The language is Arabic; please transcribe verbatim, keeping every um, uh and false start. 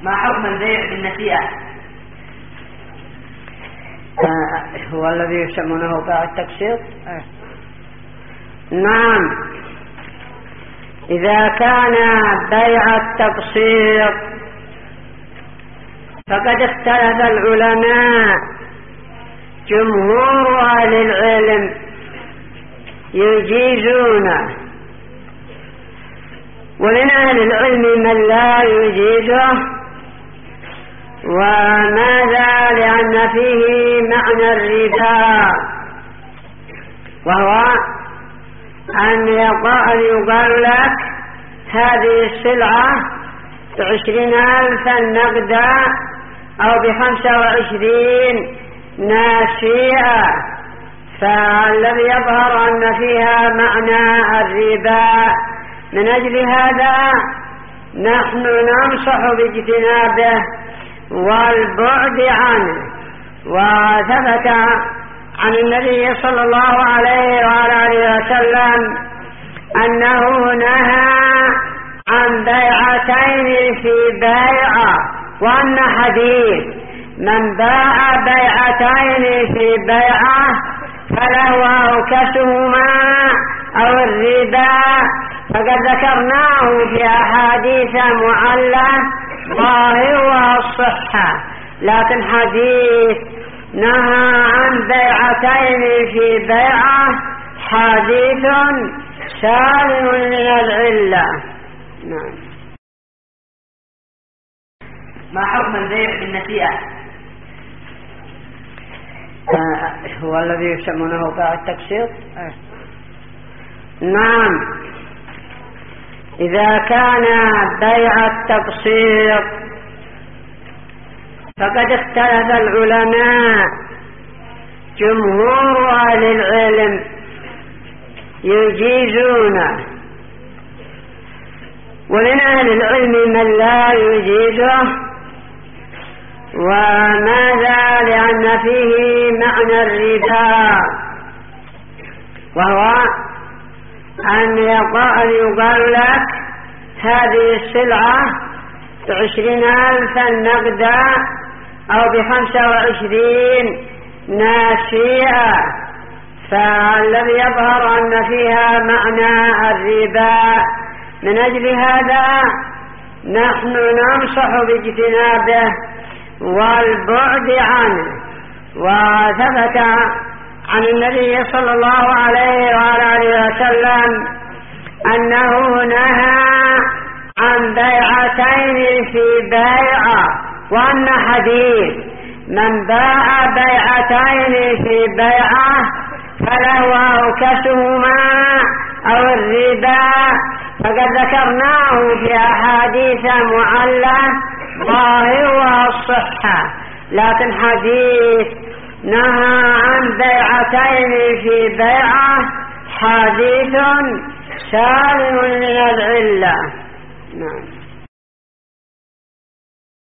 ما حكم البيع بالنسيئة؟ آه هو الذي يسمونه بيع التقسيط. آه. نعم، إذا كان بيع التقسيط فقد اختلف العلماء. جمهور أهل العلم يجيزونه، ومن أهل العلم من لا يجيزه. وماذا؟ لأن فيه معنى الربا، وهو أن يقال لك هذه السلعة بعشرين ألفا نقدا أو بخمسة وعشرين ناسيئة، فالذي يظهر أن فيها معنى الربا. من أجل هذا نحن ننصح باجتنابه والبعد عنه. وثبت عن النبي صلى الله عليه وآله وسلم أنه نهى عن بيعتين في بيعة، وأن حديث من باع بيعتين في بيعة فله أوكسهما أو الربا، فقد ذكرناه في أحاديث معلة ظاهرها الصحة، لكن حديث نهى عن بيعتين في بيعة حديث سالم من العلة. نعم. ما حكم البيع بالنسيئة؟ آه هو الذي يسمونه بيع التقسيط. آه. نعم، إذا كان بيع التقسيط فقد اختلف العلماء. جمهور أهل العلم يجيزونه، ومن أهل العلم من لا يجيزه. وماذا؟ لأن فيه معنى الربا، وهو أن يقال لك هذه السلعة بعشرين ألفا نقدا أو بخمسة وعشرين ناسيئة، فالذي يظهر أن فيها معنى الربا. من أجل هذا نحن ننصح باجتنابه والبعد عنه. وثبت عن النبي صلى الله عليه وآله وسلم أنه نهى عن بيعتين في بيعة، وأن حديث من باع بيعتين في بيعة فله أوكسهما أو الربا، فقد ذكرناه في أحاديث معلة ظاهرها الصحة، لكن حديث نهى عن بيعتين في بيعة حديث سالم من العلة. نعم.